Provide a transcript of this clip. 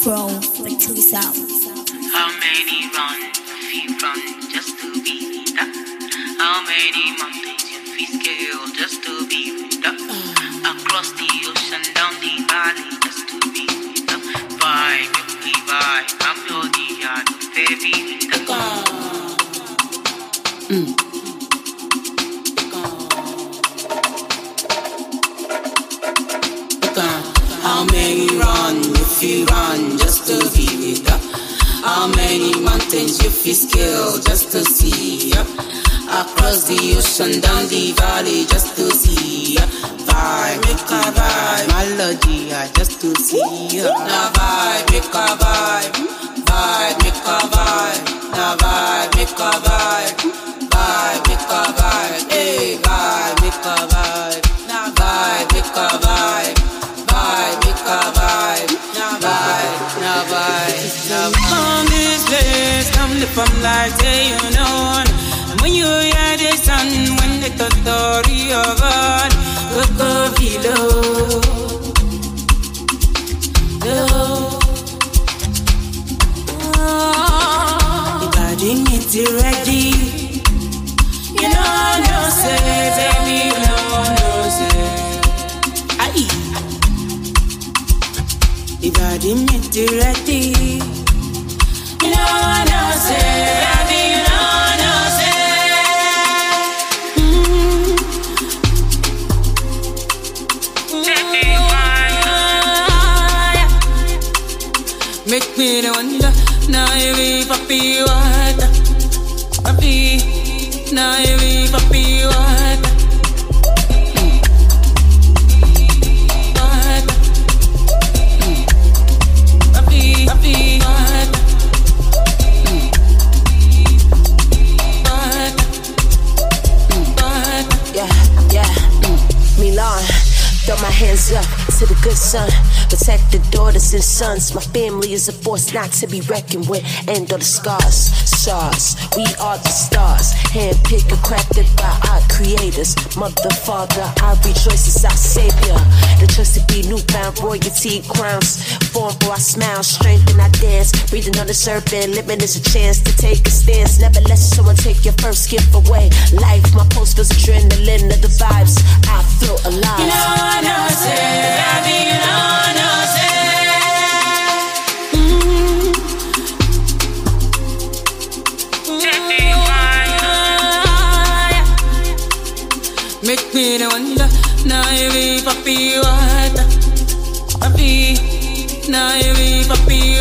Pro, like to the south. How many run if you run just to be with that? How many mountains you feel scale just to be with that? Across the ocean, down the valley just to be with that. Vibe, we vibe, I'm your dear, baby with that. How many run if you run just to be with ya? How many mountains you feel scale just to see ya? Across the ocean, down the valley just to see ya. Vibe, make a vibe, melody just to see ya. Now vibe, make a vibe, vibe, make a vibe. Now vibe, make a vibe, vibe, make a vibe. Hey, vibe, make a vibe. Now vibe, make a vibe. Vibe, make a vibe, now vibe, now vibe, now vibe. On this place, come to from like day you know. And when you hear the sun, when the story of all, go below, low. Oh, if I didn't get it ready, you know, no say, baby, no say. If I didn't meet you ready, you know I know say, I mean you know I know say. Make me the wonder, now you be papi water, papi, now you be papi water. Milan, throw my hands up to the good son. Protect the daughters and sons. My family is a force not to be reckoned with. End of the scars, SARS. We are the stars. Handpicked and crafted by our creators. Mother, father, I rejoice as our savior. The choice to be newfound royalty crowns. Born for our smile, strength in our dance. Breathing on the serpent, living is a chance to take a stance. Never let someone take your first gift away. Life, my pulse feels adrenaline of the vibes. I feel alive. You know I know say, I mean you know I know say. Make me the wonder, now you be papi water, papi, now you be papi